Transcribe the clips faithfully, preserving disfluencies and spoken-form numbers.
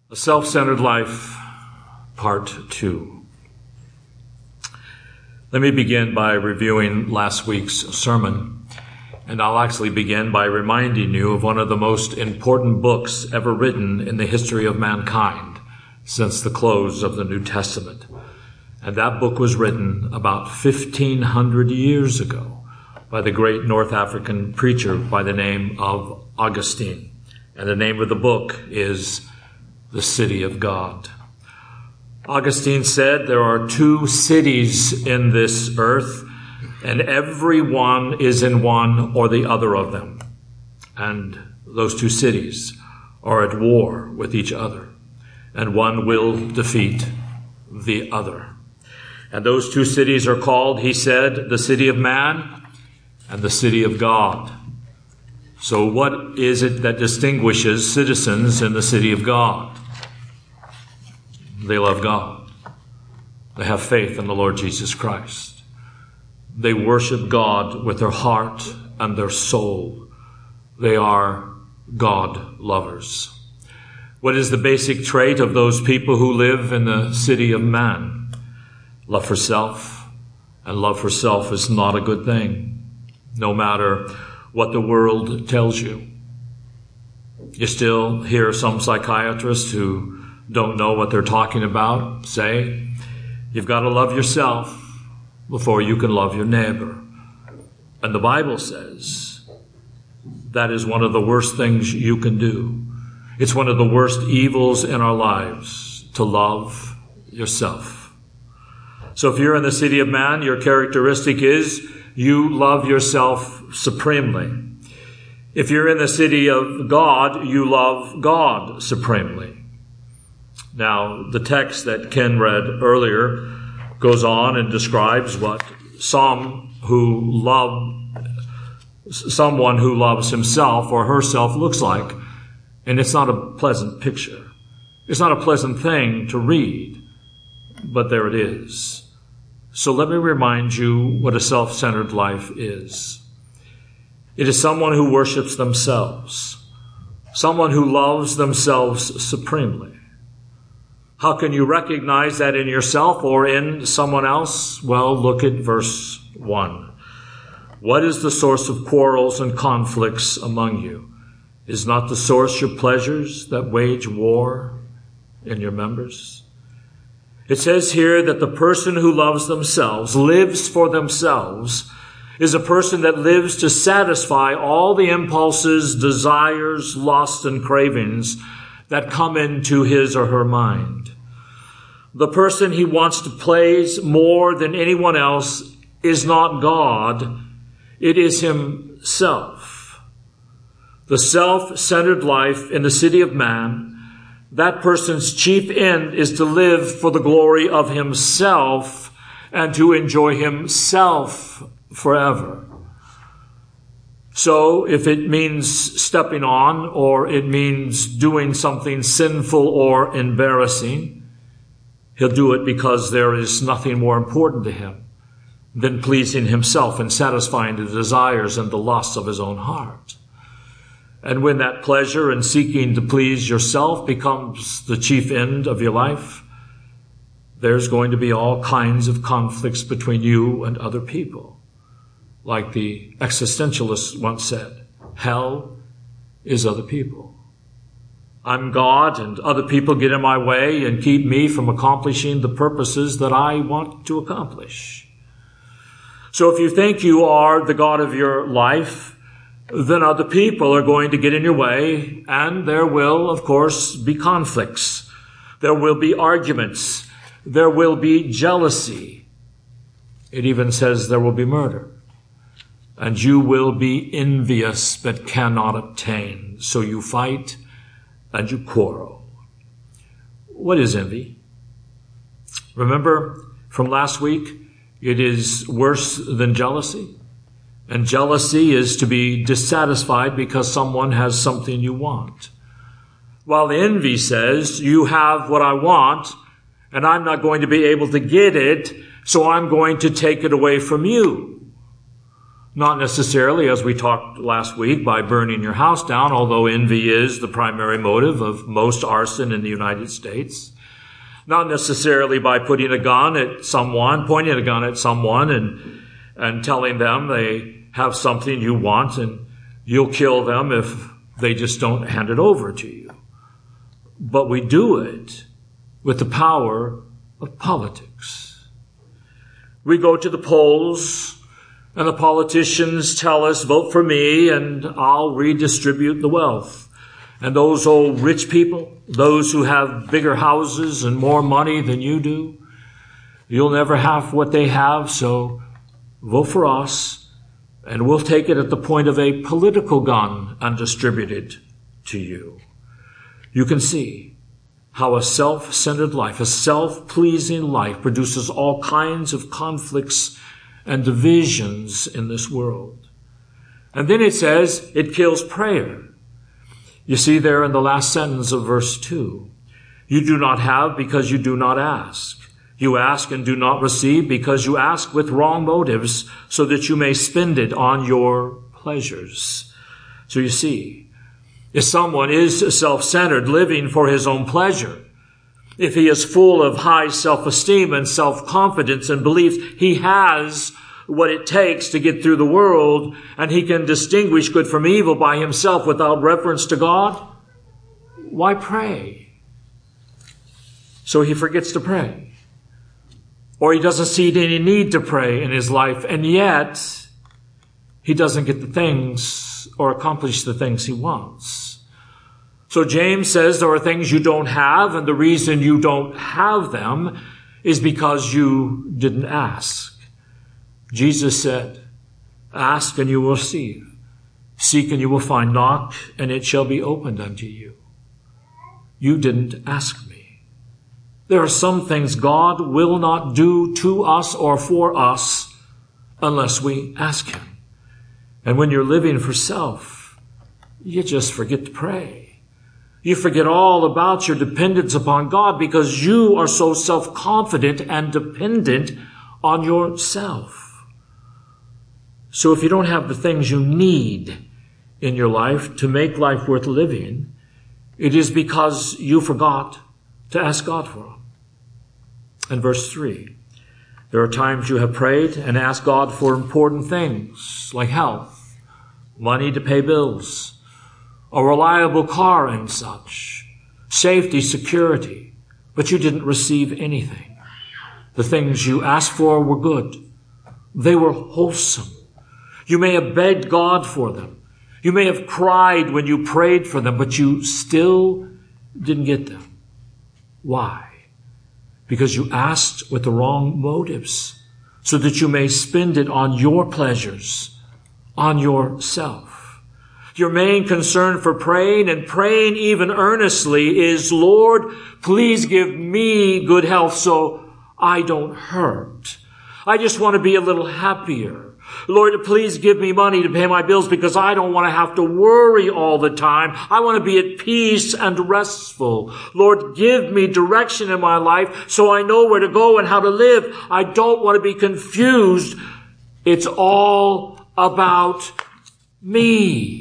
A Self-Centered Life, Part two. Let me begin by reviewing last week's sermon, and I'll actually begin by reminding you of one of the most important books ever written in the history of mankind since the close of the New Testament. And that book was written about fifteen hundred years ago by the great North African preacher by the name of Augustine. And the name of the book is The City of God. Augustine said there are two cities in this earth, and every one is in one or the other of them. And those two cities are at war with each other, and one will defeat the other. And those two cities are called, he said, the city of man and the city of God. So what is it that distinguishes citizens in the city of God? They love God. They have faith in the Lord Jesus Christ. They worship God with their heart and their soul. They are God lovers. What is the basic trait of those people who live in the city of man? Love for self. And love for self is not a good thing, no matter what the world tells you. You still hear some psychiatrists who don't know what they're talking about say, you've got to love yourself before you can love your neighbor. And the Bible says that is one of the worst things you can do. It's one of the worst evils in our lives, to love yourself. So if you're in the city of man, your characteristic is you love yourself supremely. If you're in the city of God, you love God supremely. Now, the text that Ken read earlier goes on and describes what some who love, someone who loves himself or herself looks like. And it's not a pleasant picture. It's not a pleasant thing to read, but there it is. So let me remind you what a self-centered life is. It is someone who worships themselves, someone who loves themselves supremely. How can you recognize that in yourself or in someone else? Well, look at verse one. What is the source of quarrels and conflicts among you? Is not the source your pleasures that wage war in your members? It says here that the person who loves themselves, lives for themselves, is a person that lives to satisfy all the impulses, desires, lusts, and cravings that come into his or her mind. The person he wants to please more than anyone else is not God, it is himself. The self-centered life in the city of man, that person's chief end is to live for the glory of himself and to enjoy himself forever. So if it means stepping on, or it means doing something sinful or embarrassing, he'll do it because there is nothing more important to him than pleasing himself and satisfying the desires and the lusts of his own heart. And when that pleasure and seeking to please yourself becomes the chief end of your life, there's going to be all kinds of conflicts between you and other people. Like the existentialist once said, hell is other people. I'm God and other people get in my way and keep me from accomplishing the purposes that I want to accomplish. So if you think you are the God of your life, then other people are going to get in your way, and there will, of course, be conflicts. There will be arguments. There will be jealousy. It even says there will be murder. And you will be envious but cannot obtain. So you fight and you quarrel. What is envy? Remember from last week, it is worse than jealousy. And jealousy is to be dissatisfied because someone has something you want. While envy says, you have what I want, and I'm not going to be able to get it, so I'm going to take it away from you. Not necessarily, as we talked last week, by burning your house down, although envy is the primary motive of most arson in the United States. Not necessarily by putting a gun at someone, pointing a gun at someone and, and telling them they have something you want and you'll kill them if they just don't hand it over to you. But we do it with the power of politics. We go to the polls, and the politicians tell us, vote for me and I'll redistribute the wealth. And those old rich people, those who have bigger houses and more money than you do, you'll never have what they have, so vote for us and we'll take it at the point of a political gun and distribute it to you. You can see how a self-centered life, a self-pleasing life produces all kinds of conflicts and divisions in this world. And then it says it kills prayer. You see there in the last sentence of verse two, you do not have because you do not ask. You ask and do not receive because you ask with wrong motives so that you may spend it on your pleasures. So you see, if someone is self-centered, living for his own pleasure, if he is full of high self-esteem and self-confidence and believes he has what it takes to get through the world and he can distinguish good from evil by himself without reference to God, why pray? So he forgets to pray. Or he doesn't see any need to pray in his life, and yet he doesn't get the things or accomplish the things he wants. So James says there are things you don't have, and the reason you don't have them is because you didn't ask. Jesus said, ask and you will receive. Seek and you will find. Knock and it shall be opened unto you. You didn't ask me. There are some things God will not do to us or for us unless we ask him. And when you're living for self, you just forget to pray. You forget all about your dependence upon God because you are so self-confident and dependent on yourself. So if you don't have the things you need in your life to make life worth living, it is because you forgot to ask God for them. And verse three, there are times you have prayed and asked God for important things like health, money to pay bills, a reliable car and such, safety, security, but you didn't receive anything. The things you asked for were good. They were wholesome. You may have begged God for them. You may have cried when you prayed for them, but you still didn't get them. Why? Because you asked with the wrong motives, so that you may spend it on your pleasures, on yourself. Your main concern for praying, and praying even earnestly, is, Lord, please give me good health so I don't hurt. I just want to be a little happier. Lord, please give me money to pay my bills because I don't want to have to worry all the time. I want to be at peace and restful. Lord, give me direction in my life so I know where to go and how to live. I don't want to be confused. It's all about me.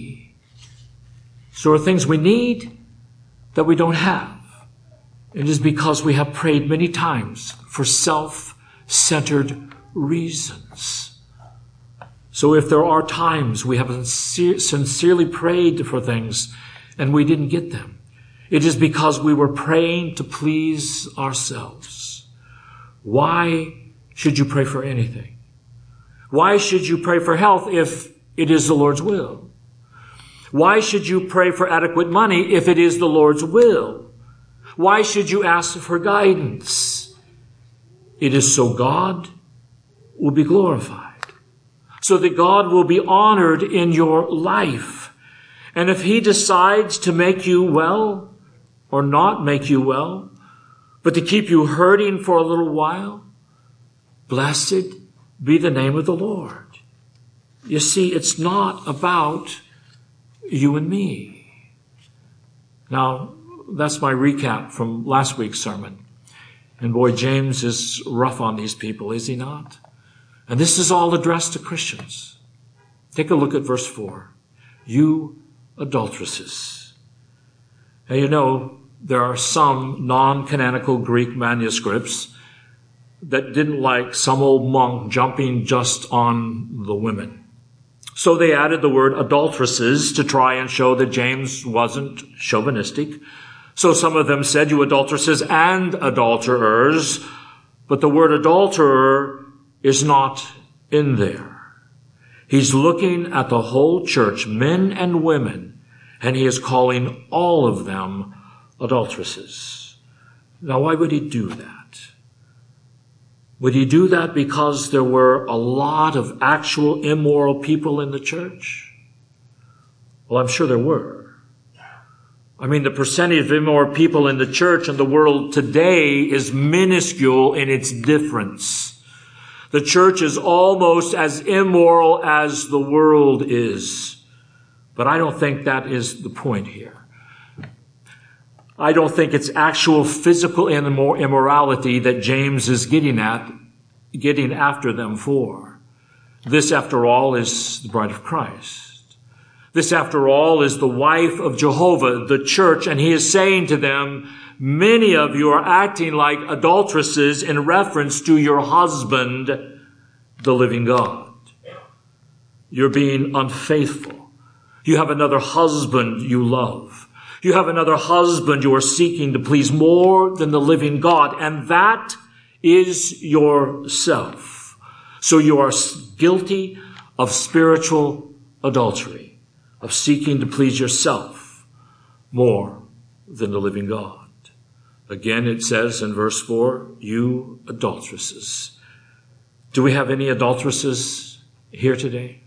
So there are things we need that we don't have. It is because we have prayed many times for self-centered reasons. So if there are times we have sincerely prayed for things and we didn't get them, it is because we were praying to please ourselves. Why should you pray for anything? Why should you pray for health if it is the Lord's will? Why should you pray for adequate money if it is the Lord's will? Why should you ask for guidance? It is so God will be glorified, so that God will be honored in your life. And if he decides to make you well or not make you well, but to keep you hurting for a little while, blessed be the name of the Lord. You see, it's not about you and me. Now, that's my recap from last week's sermon. And boy, James is rough on these people, is he not? And this is all addressed to Christians. Take a look at verse four. You adulteresses. Now, you know, there are some non-canonical Greek manuscripts that didn't like some old monk jumping just on the women. So they added the word adulteresses to try and show that James wasn't chauvinistic. So some of them said, you adulteresses and adulterers, but the word adulterer is not in there. He's looking at the whole church, men and women, and he is calling all of them adulteresses. Now, why would he do that? Would he do that because there were a lot of actual immoral people in the church? Well, I'm sure there were. I mean, the percentage of immoral people in the church and the world today is minuscule in its difference. The church is almost as immoral as the world is. But I don't think that is the point here. I don't think it's actual physical immorality that James is getting at, getting after them for. This, after all, is the bride of Christ. This, after all, is the wife of Jehovah, the church, and he is saying to them, many of you are acting like adulteresses in reference to your husband, the living God. You're being unfaithful. You have another husband you love. You have another husband you are seeking to please more than the living God, and that is yourself. So you are guilty of spiritual adultery, of seeking to please yourself more than the living God. Again, it says in verse four, you adulteresses. Do we have any adulteresses here today?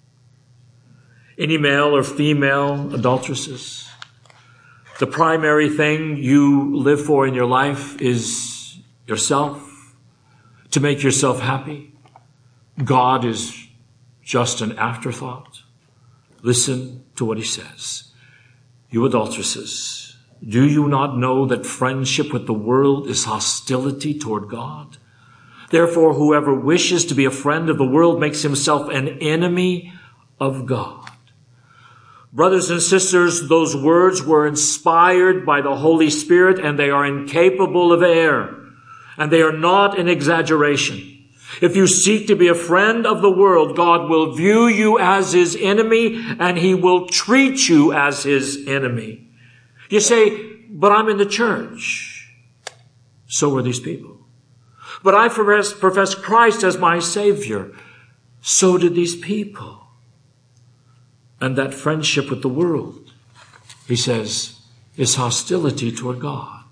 Any male or female adulteresses? The primary thing you live for in your life is yourself, to make yourself happy. God is just an afterthought. Listen to what he says. You adulteresses, do you not know that friendship with the world is hostility toward God? Therefore, whoever wishes to be a friend of the world makes himself an enemy of God. Brothers and sisters, those words were inspired by the Holy Spirit, and they are incapable of error, and they are not an exaggeration. If you seek to be a friend of the world, God will view you as his enemy, and he will treat you as his enemy. You say, but I'm in the church. So were these people. But I profess, profess Christ as my Savior. So did these people. And that friendship with the world, he says, is hostility toward God.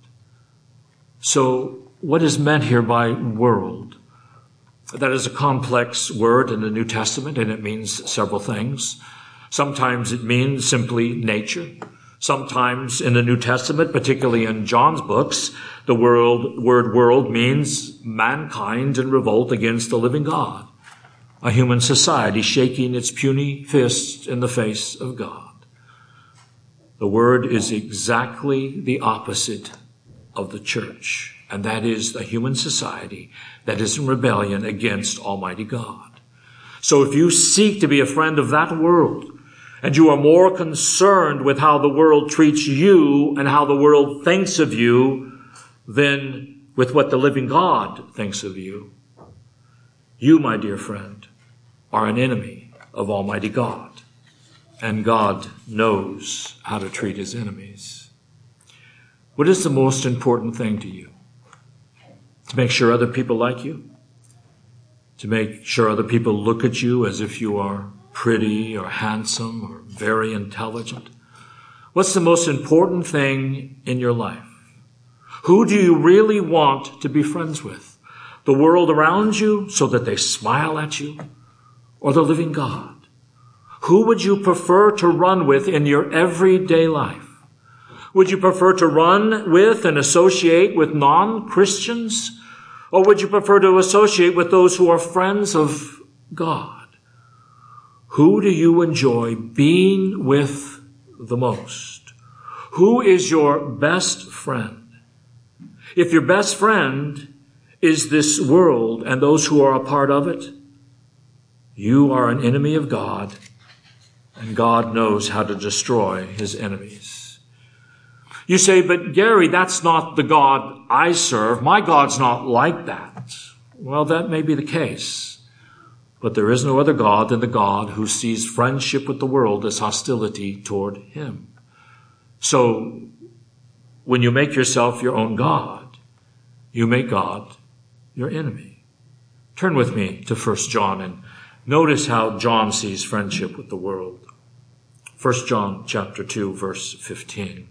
So what is meant here by world? That is a complex word in the New Testament, and it means several things. Sometimes it means simply nature. Sometimes in the New Testament, particularly in John's books, the world, word world means mankind in revolt against the living God. A human society shaking its puny fists in the face of God. The word is exactly the opposite of the church, and that is a human society that is in rebellion against Almighty God. So if you seek to be a friend of that world, and you are more concerned with how the world treats you and how the world thinks of you than with what the living God thinks of you, you, my dear friend, are an enemy of Almighty God. And God knows how to treat his enemies. What is the most important thing to you? To make sure other people like you? To make sure other people look at you as if you are pretty or handsome or very intelligent? What's the most important thing in your life? Who do you really want to be friends with? The world around you so that they smile at you? Or the living God? Who would you prefer to run with in your everyday life? Would you prefer to run with and associate with non-Christians? Or would you prefer to associate with those who are friends of God? Who do you enjoy being with the most? Who is your best friend? If your best friend is this world and those who are a part of it, you are an enemy of God and God knows how to destroy his enemies. You say, but Gary, that's not the God I serve. My God's not like that. Well, that may be the case. But there is no other God than the God who sees friendship with the world as hostility toward him. So, when you make yourself your own God, you make God your enemy. Turn with me to First John and notice how John sees friendship with the world. First John chapter two, verse fifteen.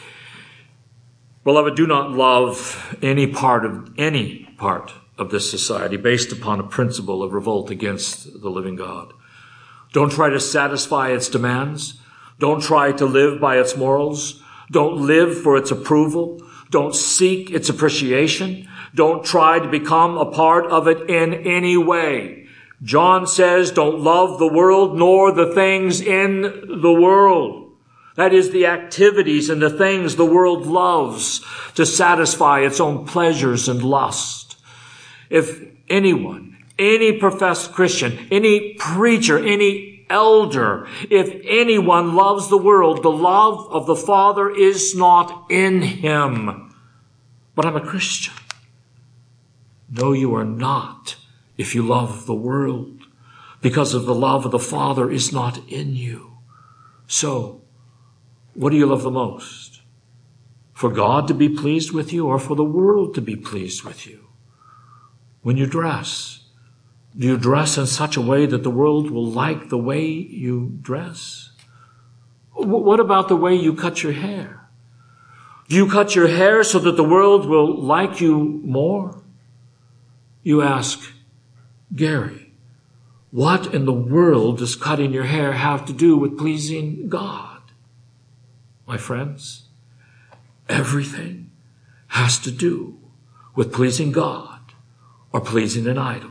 Beloved, do not love any part of any part of this society based upon a principle of revolt against the living God. Don't try to satisfy its demands. Don't try to live by its morals. Don't live for its approval. Don't seek its appreciation. Don't try to become a part of it in any way. John says, don't love the world nor the things in the world. That is, the activities and the things the world loves to satisfy its own pleasures and lust. If anyone, any professed Christian, any preacher, any elder, if anyone loves the world, the love of the Father is not in him. But I'm a Christian. No, you are not if you love the world, because of the love of the Father is not in you. So, what do you love the most? For God to be pleased with you or for the world to be pleased with you? When you dress, do you dress in such a way that the world will like the way you dress? What about the way you cut your hair? Do you cut your hair so that the world will like you more? You ask, Gary, what in the world does cutting your hair have to do with pleasing God? My friends, everything has to do with pleasing God or pleasing an idol.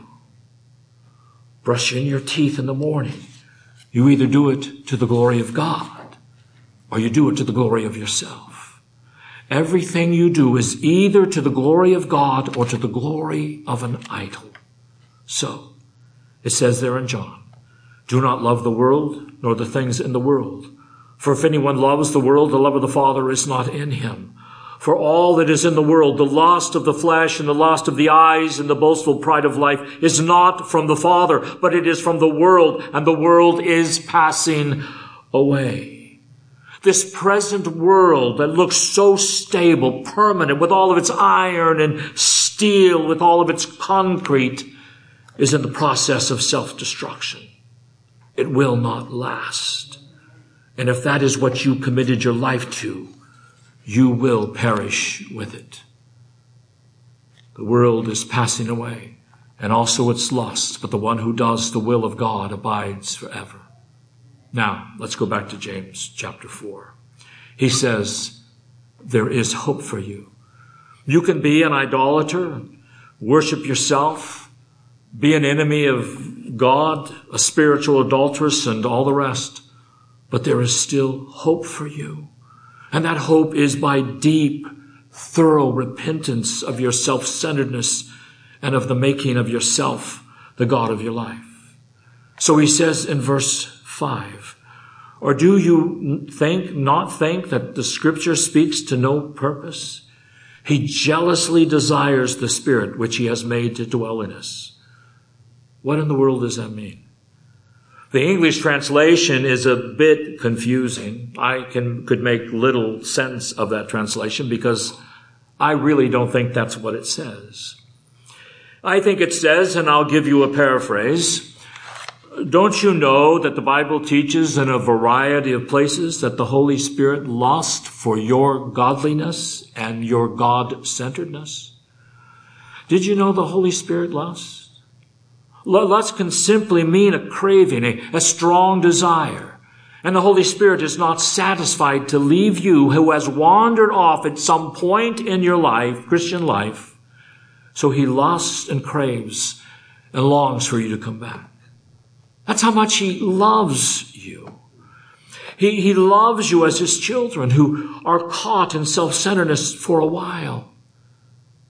Brushing your teeth in the morning, you either do it to the glory of God or you do it to the glory of yourself. Everything you do is either to the glory of God or to the glory of an idol. So, it says there in John, do not love the world nor the things in the world. For if anyone loves the world, the love of the Father is not in him. For all that is in the world, the lust of the flesh and the lust of the eyes and the boastful pride of life is not from the Father, but it is from the world, and the world is passing away. This present world that looks so stable, permanent, with all of its iron and steel, with all of its concrete, is in the process of self-destruction. It will not last. And if that is what you committed your life to, you will perish with it. The world is passing away, and also its lusts, but the one who does the will of God abides forever. Now, let's go back to James chapter four. He says, there is hope for you. You can be an idolater, worship yourself, be an enemy of God, a spiritual adulteress, and all the rest, but there is still hope for you. And that hope is by deep, thorough repentance of your self-centeredness and of the making of yourself the God of your life. So he says in verse five, or do you think, not think that the scripture speaks to no purpose? He jealously desires the Spirit which he has made to dwell in us. What in the world does that mean? The English translation is a bit confusing. I can could make little sense of that translation because I really don't think that's what it says. I think it says, and I'll give you a paraphrase, don't you know that the Bible teaches in a variety of places that the Holy Spirit lusts for your godliness and your God-centeredness? Did you know the Holy Spirit lusts? Lust can simply mean a craving, a, a strong desire. And the Holy Spirit is not satisfied to leave you who has wandered off at some point in your life, Christian life. So he lusts and craves and longs for you to come back. That's how much he loves you. He, he loves you as his children who are caught in self-centeredness for a while.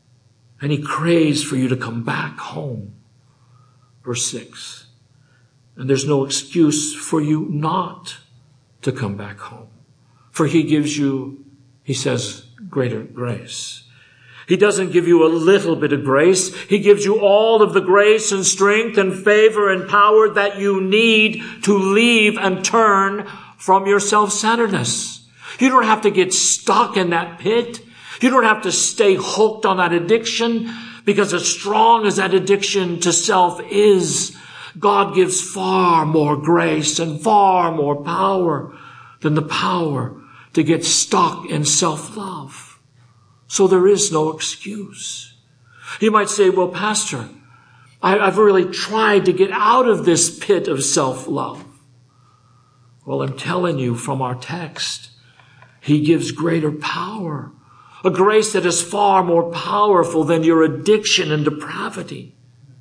And he craves for you to come back home. Verse six. And there's no excuse for you not to come back home. For he gives you, he says, greater grace. He doesn't give you a little bit of grace. He gives you all of the grace and strength and favor and power that you need to leave and turn from your self-centeredness. You don't have to get stuck in that pit. You don't have to stay hooked on that addiction, because as strong as that addiction to self is, God gives far more grace and far more power than the power to get stuck in self-love. So there is no excuse. You might say, well, Pastor, I, I've really tried to get out of this pit of self-love. Well, I'm telling you from our text, he gives greater power, a grace that is far more powerful than your addiction and depravity.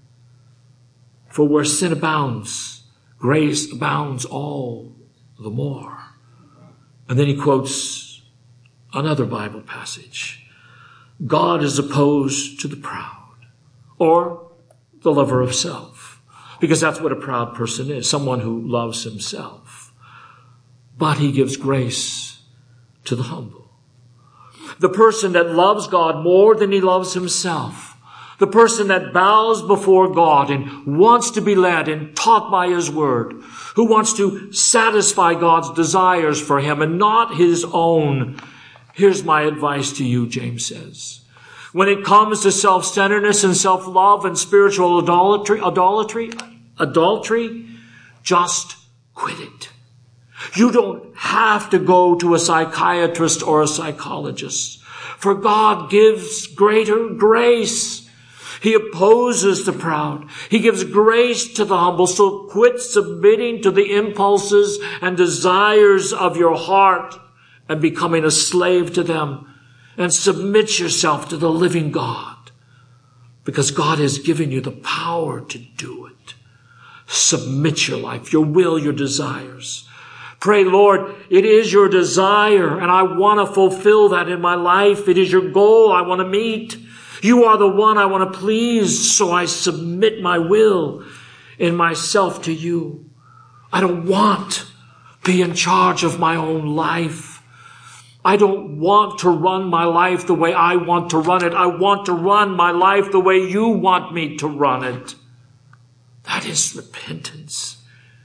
For where sin abounds, grace abounds all the more. And then he quotes another Bible passage. God is opposed to the proud, or the lover of self, because that's what a proud person is, someone who loves himself. But he gives grace to the humble. The person that loves God more than he loves himself, the person that bows before God and wants to be led and taught by his word, who wants to satisfy God's desires for him and not his own. Here's my advice to you, James says. When it comes to self-centeredness and self-love and spiritual idolatry, idolatry, adultery, just quit it. You don't have to go to a psychiatrist or a psychologist, for God gives greater grace. He opposes the proud. He gives grace to the humble. So quit submitting to the impulses and desires of your heart and becoming a slave to them, and submit yourself to the living God, because God has given you the power to do it. Submit your life, your will, your desires. Pray, Lord, it is your desire, and I want to fulfill that in my life. It is your goal I want to meet. You are the one I want to please, so I submit my will and myself to you. I don't want to be in charge of my own life. I don't want to run my life the way I want to run it. I want to run my life the way you want me to run it. That is repentance.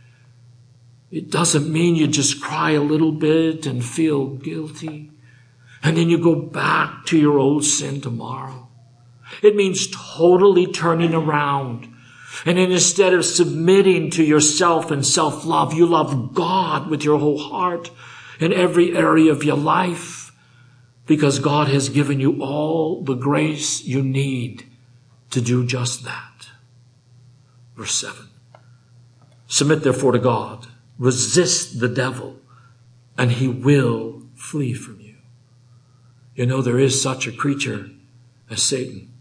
It doesn't mean you just cry a little bit and feel guilty, and then you go back to your old sin tomorrow. It means totally turning around. And then instead of submitting to yourself and self-love, you love God with your whole heart in every area of your life, because God has given you all the grace you need to do just that. Verse seven. Submit therefore to God. Resist the devil, and he will flee from you. You know, there is such a creature as Satan.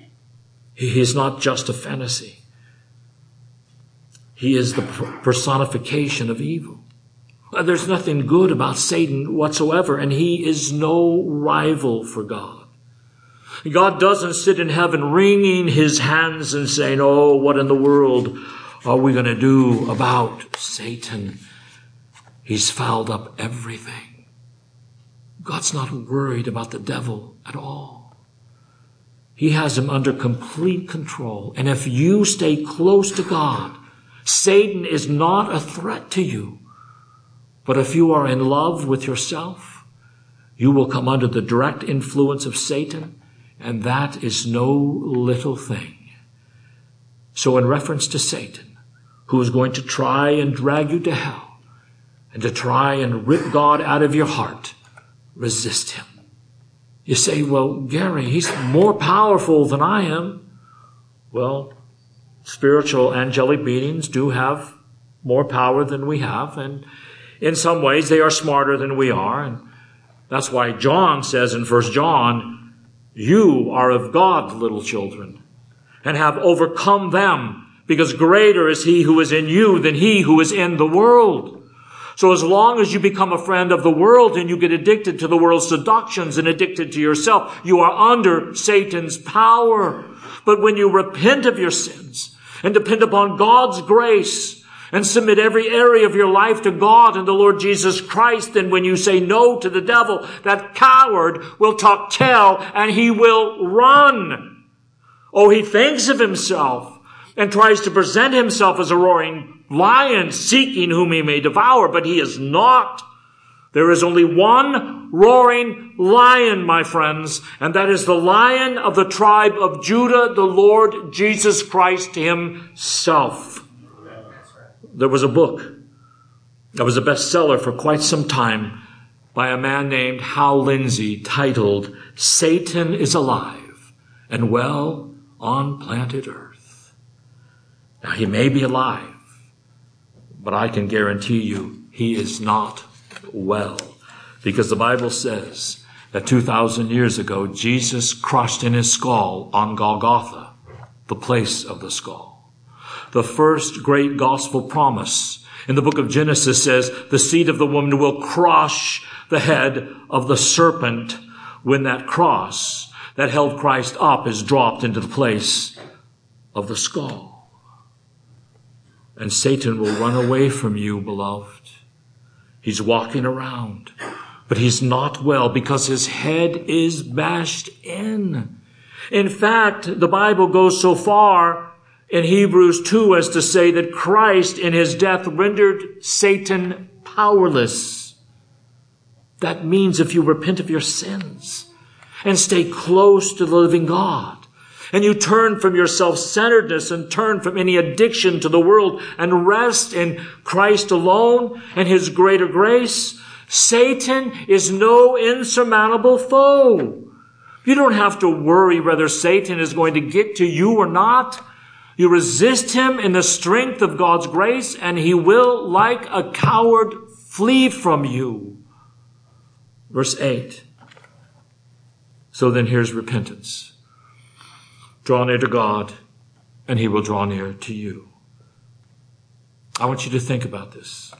He is not just a fantasy. He is the personification of evil. There's nothing good about Satan whatsoever, and he is no rival for God. God doesn't sit in heaven wringing his hands and saying, oh, what in the world are we going to do about Satan? He's fouled up everything. God's not worried about the devil at all. He has him under complete control. And if you stay close to God, Satan is not a threat to you. But if you are in love with yourself, you will come under the direct influence of Satan, and that is no little thing. So in reference to Satan, who is going to try and drag you to hell, and to try and rip God out of your heart, resist him. You say, well, Gary, he's more powerful than I am. Well, spiritual angelic beings do have more power than we have, and in some ways, they are smarter than we are. And that's why John says in First John, you are of God, little children, and have overcome them, because greater is he who is in you than he who is in the world. So as long as you become a friend of the world and you get addicted to the world's seductions and addicted to yourself, you are under Satan's power. But when you repent of your sins and depend upon God's grace, and submit every area of your life to God and the Lord Jesus Christ, then when you say no to the devil, that coward will talk tell and he will run. Oh, he thinks of himself and tries to present himself as a roaring lion, seeking whom he may devour, but he is not. There is only one roaring lion, my friends, and that is the Lion of the tribe of Judah, the Lord Jesus Christ himself. There was a book that was a bestseller for quite some time by a man named Hal Lindsey titled, Satan is Alive and Well on Planet Earth. Now, he may be alive, but I can guarantee you he is not well, because the Bible says that two thousand years ago, Jesus crushed in his skull on Golgotha, the place of the skull. The first great gospel promise in the book of Genesis says the seed of the woman will crush the head of the serpent when that cross that held Christ up is dropped into the place of the skull. And Satan will run away from you, beloved. He's walking around, but he's not well because his head is bashed in. In fact, the Bible goes so far in Hebrews two as to say that Christ in his death rendered Satan powerless. That means if you repent of your sins and stay close to the living God, and you turn from your self-centeredness and turn from any addiction to the world and rest in Christ alone and his greater grace, Satan is no insurmountable foe. You don't have to worry whether Satan is going to get to you or not. You resist him in the strength of God's grace, and he will, like a coward, flee from you. Verse eight. So then here's repentance. Draw near to God, and he will draw near to you. I want you to think about this.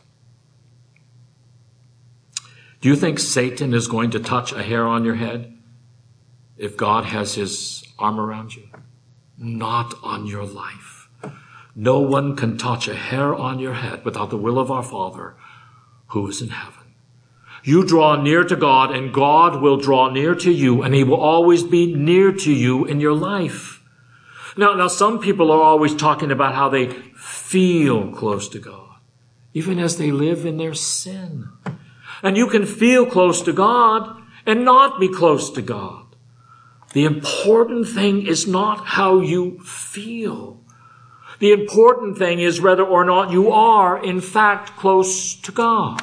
Do you think Satan is going to touch a hair on your head if God has his arm around you? Not on your life. No one can touch a hair on your head without the will of our Father who is in heaven. You draw near to God, and God will draw near to you, and he will always be near to you in your life. Now, now, some people are always talking about how they feel close to God, even as they live in their sin. And you can feel close to God and not be close to God. The important thing is not how you feel. The important thing is whether or not you are, in fact, close to God.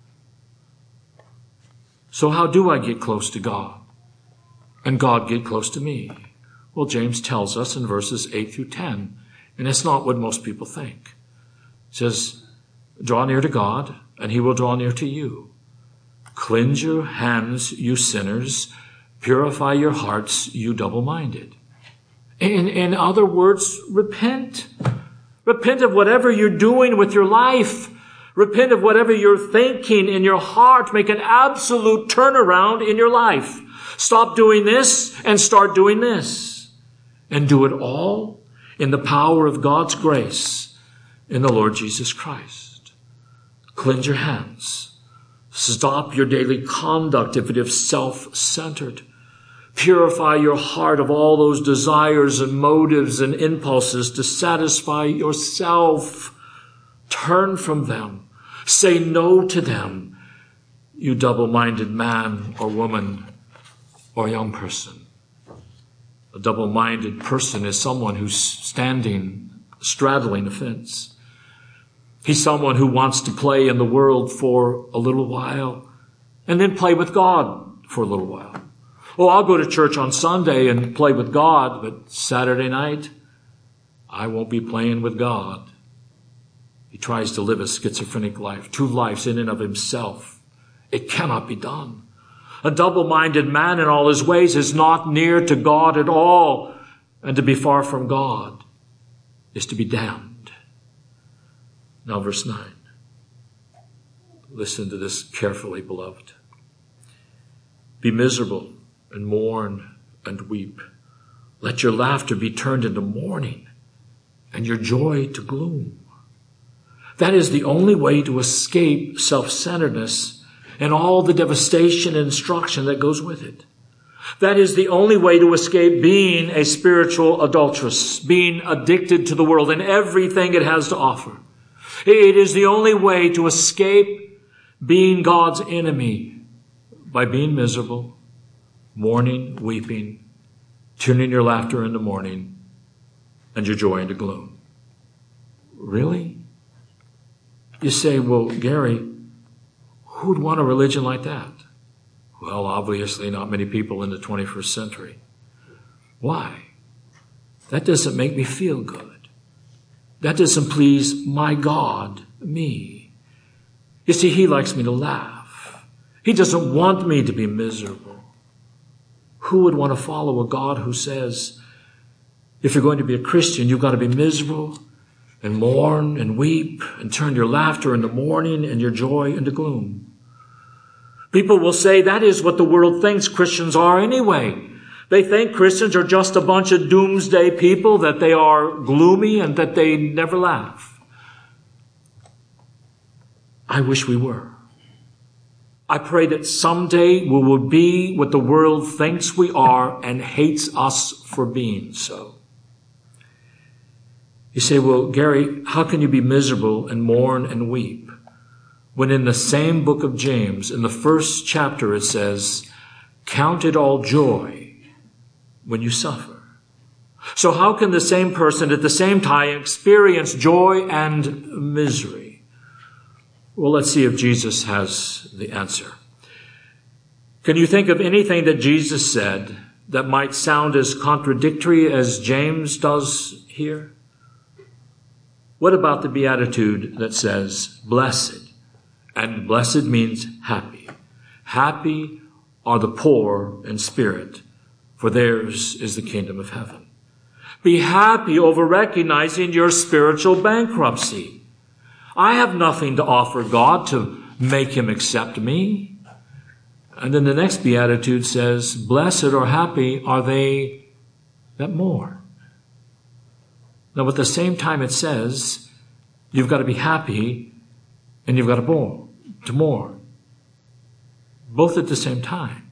So how do I get close to God and God get close to me? Well, James tells us in verses eight through ten, and it's not what most people think. It says, draw near to God, and he will draw near to you. Cleanse your hands, you sinners. Purify your hearts, you double-minded. In, in other words, repent. Repent of whatever you're doing with your life. Repent of whatever you're thinking in your heart. Make an absolute turnaround in your life. Stop doing this and start doing this. And do it all in the power of God's grace in the Lord Jesus Christ. Cleanse your hands. Stop your daily conduct if it is self-centered. Purify your heart of all those desires and motives and impulses to satisfy yourself. Turn from them. Say no to them, you double-minded man or woman or young person. A double-minded person is someone who's standing, straddling a fence. He's someone who wants to play in the world for a little while and then play with God for a little while. Oh, I'll go to church on Sunday and play with God, but Saturday night, I won't be playing with God. He tries to live a schizophrenic life, two lives in and of himself. It cannot be done. A double-minded man in all his ways is not near to God at all, and to be far from God is to be damned. Now, verse nine. Listen to this carefully, beloved. Be miserable and mourn and weep. Let your laughter be turned into mourning and your joy to gloom. That is the only way to escape self-centeredness and all the devastation and destruction that goes with it. That is the only way to escape being a spiritual adulteress, being addicted to the world and everything it has to offer. It is the only way to escape being God's enemy by being miserable, mourning, weeping, turning your laughter into mourning and your joy into gloom. Really? You say, well, Gary, who'd want a religion like that? Well, obviously not many people in the twenty-first century. Why? That doesn't make me feel good. That doesn't please my God, me. You see, he likes me to laugh. He doesn't want me to be miserable. Who would want to follow a God who says, if you're going to be a Christian, you've got to be miserable and mourn and weep and turn your laughter into mourning and your joy into gloom? People will say that is what the world thinks Christians are anyway. They think Christians are just a bunch of doomsday people, that they are gloomy and that they never laugh. I wish we were. I pray that someday we will be what the world thinks we are and hates us for being so. You say, well, Gary, how can you be miserable and mourn and weep when in the same book of James, in the first chapter, it says, count it all joy when you suffer? So how can the same person at the same time experience joy and misery? Well, let's see if Jesus has the answer. Can you think of anything that Jesus said that might sound as contradictory as James does here? What about the beatitude that says, blessed? And blessed means happy. Happy are the poor in spirit, for theirs is the kingdom of heaven. Be happy over recognizing your spiritual bankruptcy. I have nothing to offer God to make him accept me. And then the next beatitude says, blessed or happy are they that mourn. Now, at the same time, it says you've got to be happy and you've got to mourn, to mourn. Both at the same time.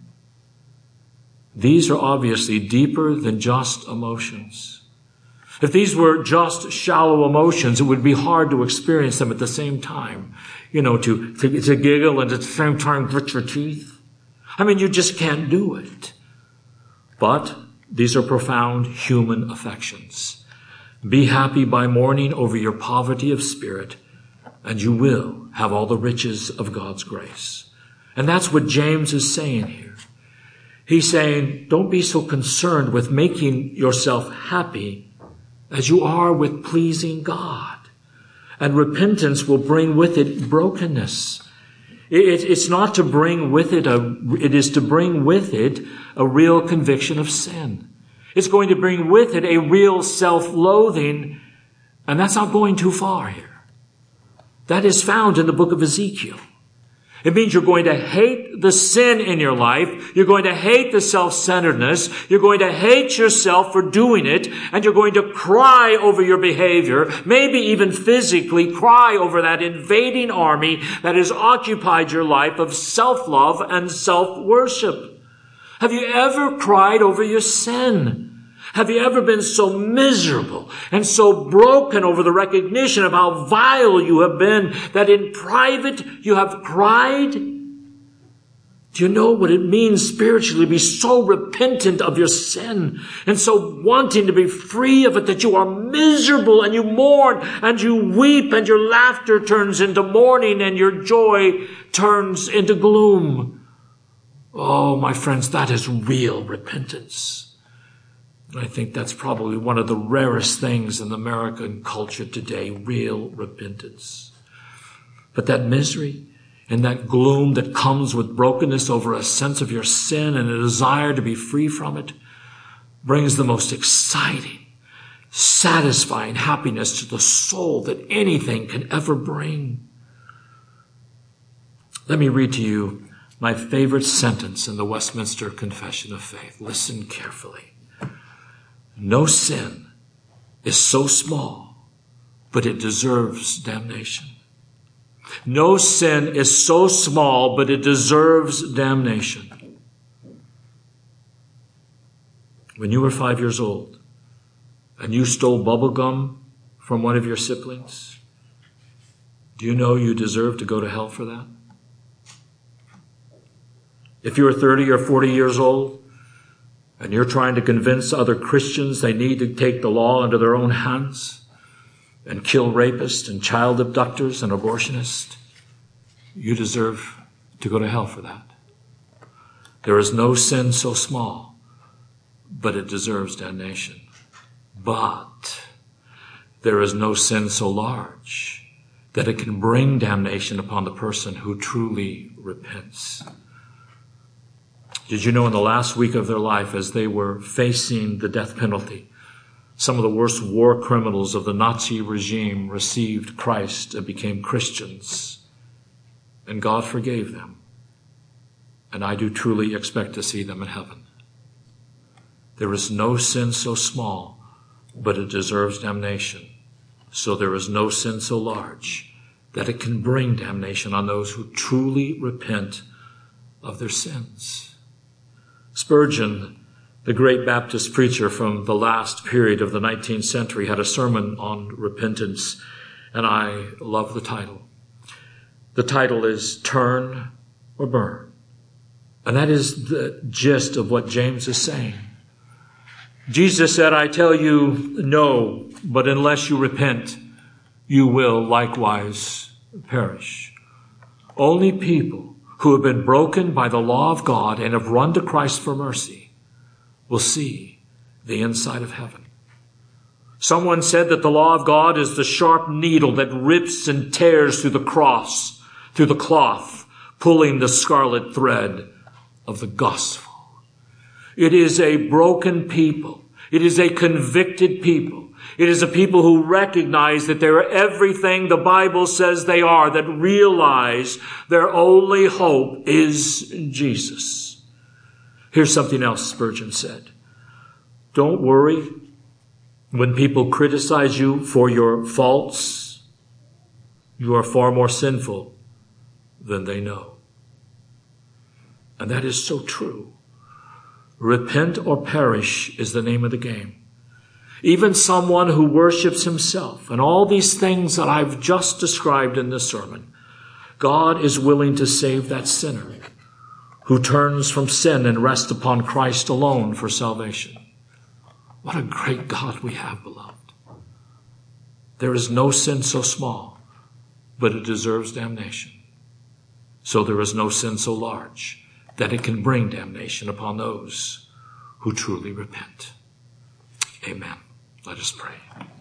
These are obviously deeper than just emotions. If these were just shallow emotions, it would be hard to experience them at the same time. You know, to, to, to giggle and at the same time grit your teeth. I mean, you just can't do it. But these are profound human affections. Be happy by mourning over your poverty of spirit, and you will have all the riches of God's grace. And that's what James is saying here. He's saying, don't be so concerned with making yourself happy as you are with pleasing God. And repentance will bring with it brokenness. It, it's not to bring with it a, it is to bring with it a real conviction of sin. It's going to bring with it a real self-loathing, and that's not going too far here. That is found in the book of Ezekiel. It means you're going to hate the sin in your life. You're going to hate the self-centeredness. You're going to hate yourself for doing it. And you're going to cry over your behavior, maybe even physically cry over that invading army that has occupied your life of self-love and self-worship. Have you ever cried over your sin? Have you ever been so miserable and so broken over the recognition of how vile you have been that in private you have cried? Do you know what it means spiritually to be so repentant of your sin and so wanting to be free of it that you are miserable and you mourn and you weep and your laughter turns into mourning and your joy turns into gloom? Oh, my friends, that is real repentance. I think that's probably one of the rarest things in the American culture today, real repentance. But that misery and that gloom that comes with brokenness over a sense of your sin and a desire to be free from it brings the most exciting, satisfying happiness to the soul that anything can ever bring. Let me read to you my favorite sentence in the Westminster Confession of Faith. Listen carefully. No sin is so small, but it deserves damnation. No sin is so small, but it deserves damnation. When you were five years old and you stole bubble gum from one of your siblings, do you know you deserve to go to hell for that? If you're thirty or forty years old and you're trying to convince other Christians they need to take the law into their own hands and kill rapists and child abductors and abortionists, you deserve to go to hell for that. There is no sin so small, but it deserves damnation. But there is no sin so large that it can bring damnation upon the person who truly repents. Did you know in the last week of their life, as they were facing the death penalty, some of the worst war criminals of the Nazi regime received Christ and became Christians, and God forgave them. And I do truly expect to see them in heaven. There is no sin so small, but it deserves damnation. So there is no sin so large that it can bring damnation on those who truly repent of their sins. Spurgeon, the great Baptist preacher from the last period of the nineteenth century, had a sermon on repentance, and I love the title. The title is Turn or Burn. And that is the gist of what James is saying. Jesus said, I tell you, no, but unless you repent, you will likewise perish. Only people who have been broken by the law of God and have run to Christ for mercy will see the inside of heaven. Someone said that the law of God is the sharp needle that rips and tears through the cross, through the cloth, pulling the scarlet thread of the gospel. It is a broken people. It is a convicted people. It is a people who recognize that they're everything the Bible says they are, that realize their only hope is Jesus. Here's something else Spurgeon said. Don't worry when people criticize you for your faults. You are far more sinful than they know. And that is so true. Repent or perish is the name of the game. Even someone who worships himself and all these things that I've just described in this sermon, God is willing to save that sinner who turns from sin and rests upon Christ alone for salvation. What a great God we have, beloved. There is no sin so small, but it deserves damnation. So there is no sin so large that it can bring damnation upon those who truly repent. Amen. Let us pray.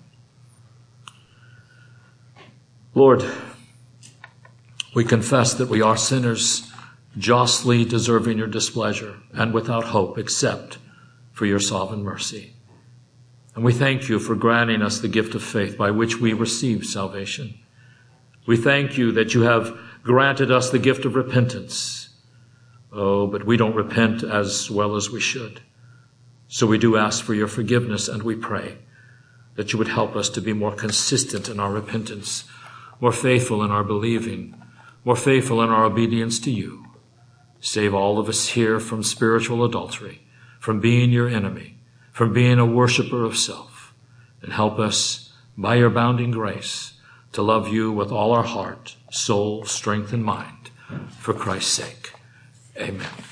Lord, we confess that we are sinners, justly deserving your displeasure and without hope except for your sovereign mercy. And we thank you for granting us the gift of faith by which we receive salvation. We thank you that you have granted us the gift of repentance. Oh, but we don't repent as well as we should. So we do ask for your forgiveness, and we pray that you would help us to be more consistent in our repentance, more faithful in our believing, more faithful in our obedience to you. Save all of us here from spiritual adultery, from being your enemy, from being a worshiper of self, and help us, by your abounding grace, to love you with all our heart, soul, strength, and mind, for Christ's sake. Amen.